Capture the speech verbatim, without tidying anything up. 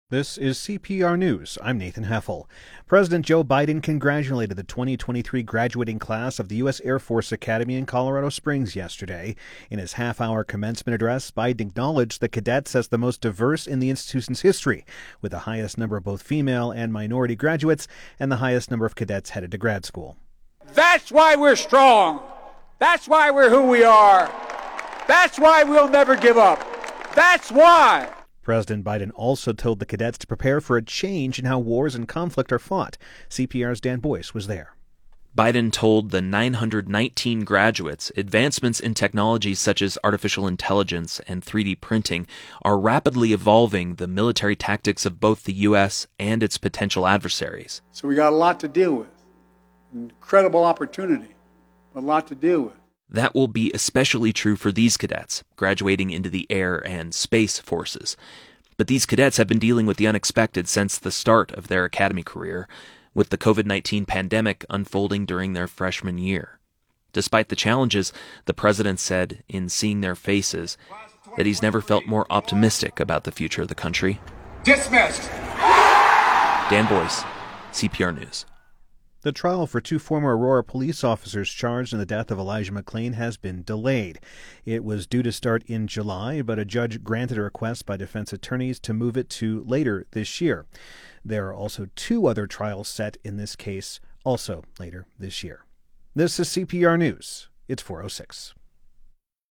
This is C P R News. I'm Nathan Heffel. President Joe Biden congratulated the twenty twenty-three graduating class of the U S Air Force Academy in Colorado Springs yesterday. In his half-hour commencement address, Biden acknowledged the cadets as the most diverse in the institution's history, with the highest number of both female and minority graduates and the highest number of cadets headed to grad school. That's why we're strong. That's why we're who we are. That's why we'll never give up. That's why. President Biden also told the cadets to prepare for a change in how wars and conflict are fought. C P R's Dan Boyce was there. Biden told the nine hundred nineteen graduates advancements in technologies such as artificial intelligence and three D printing are rapidly evolving the military tactics of both the U S and its potential adversaries. So we got a lot to deal with. Incredible opportunity, but a lot to deal with. That will be especially true for these cadets, graduating into the air and space forces. But these cadets have been dealing with the unexpected since the start of their academy career, with the covid nineteen pandemic unfolding during their freshman year. Despite the challenges, the president said, in seeing their faces, that he's never felt more optimistic about the future of the country. Dismissed. Dan Boyce, C P R News. The trial for two former Aurora police officers charged in the death of Elijah McClain has been delayed. It was due to start in July, but a judge granted a request by defense attorneys to move it to later this year. There are also two other trials set in this case, also later this year. This is C P R News. It's four oh six.